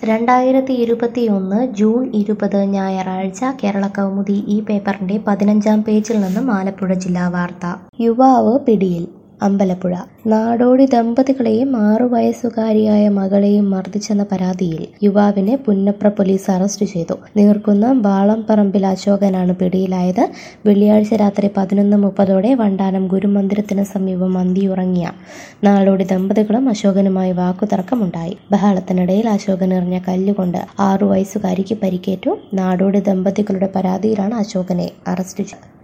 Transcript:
2021 June 20 ഞായറാഴ്ച കേരളകൗമുദി ഈ പേപ്പറിന്റെ 15-ാം പേജിൽ നിന്നും ആലപ്പുഴ ജില്ലാ വാർത്ത. യുവാവ് പിടിയിൽ. അമ്പലപ്പുഴ. നാടോടി ദമ്പതികളെയും 6 വയസ്സുകാരിയായ മകളെയും മർദ്ദിച്ചെന്ന പരാതിയിൽ യുവാവിനെ പുന്നപ്ര പോലീസ് അറസ്റ്റ് ചെയ്തു. നീർക്കുന്നം വാളംപറമ്പിൽ അശോകനാണ് പിടിയിലായത്. വെള്ളിയാഴ്ച രാത്രി 11:30 വണ്ടാനം ഗുരുമന്ദിരത്തിന് സമീപം അന്തിയുറങ്ങിയ നാടോടി ദമ്പതികളും അശോകനുമായി വാക്കുതർക്കമുണ്ടായി. ബഹളത്തിനിടയിൽ അശോകൻ എറിഞ്ഞ കല്ലുകൊണ്ട് 6 വയസ്സുകാരിക്ക് പരിക്കേറ്റു. നാടോടി ദമ്പതികളുടെ പരാതിയിലാണ് അശോകനെ അറസ്റ്റ് ചെയ്തത്.